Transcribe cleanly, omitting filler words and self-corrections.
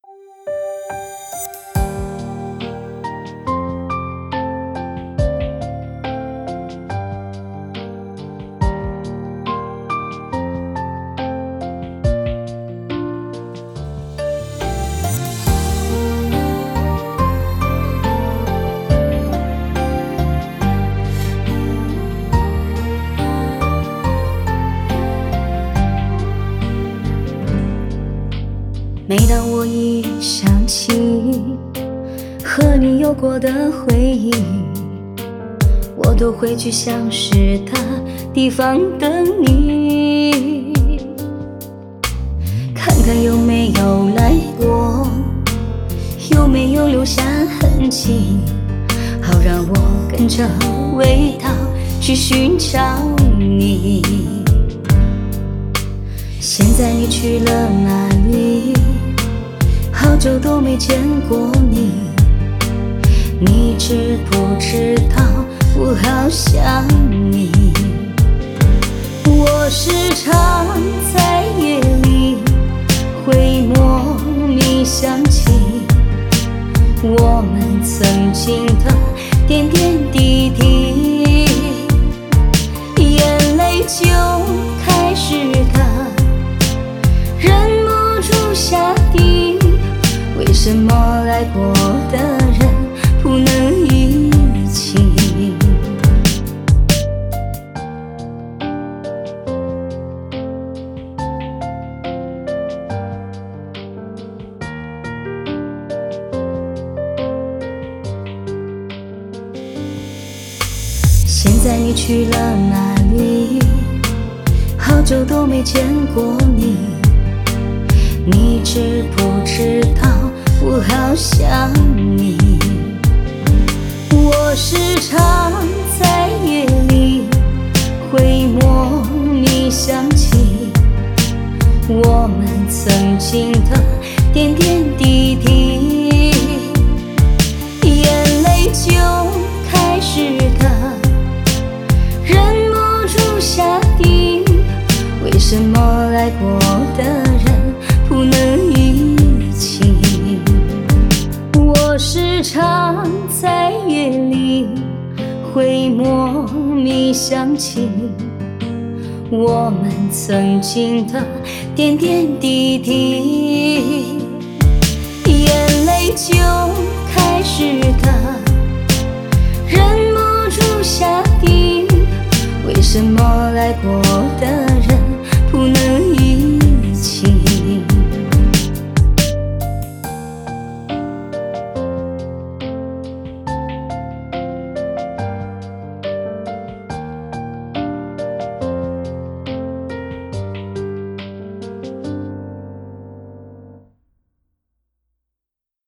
每当我一想起和你有过的回忆，我都会去相识的地方等你，看看有没有来过，有没有留下痕迹，好让我跟着味道去寻找你。现在你去了哪里？好久都没见过你，你知不知道我好想你？我时常在夜里会莫名想起我们曾经的点点滴滴，眼泪就开始的忍不住下滴。为什么爱过的人不能一起？现在你去了哪里？好久都没见过你，你知不知道我好想你？我时常在夜里会莫名想起我们曾经的点点滴滴，眼泪就开始的忍不住下滴。为什么爱过的人不能一起？我时常在夜里会莫名想起我们曾经的点点滴滴。